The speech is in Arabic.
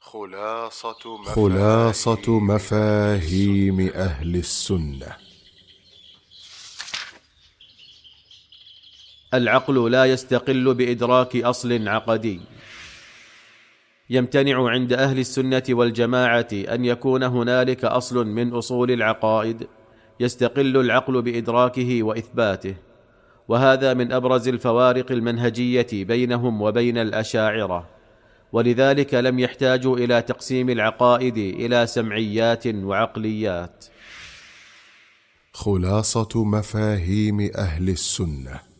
خلاصة مفاهيم أهل السنة. العقل لا يستقل بإدراك أصل عقدي. يمتنع عند أهل السنة والجماعة أن يكون هنالك أصل من أصول العقائد يستقل العقل بإدراكه وإثباته، وهذا من أبرز الفوارق المنهجية بينهم وبين الأشاعرة، ولذلك لم يحتاجوا إلى تقسيم العقائد إلى سمعيات وعقليات. خلاصة مفاهيم أهل السنة.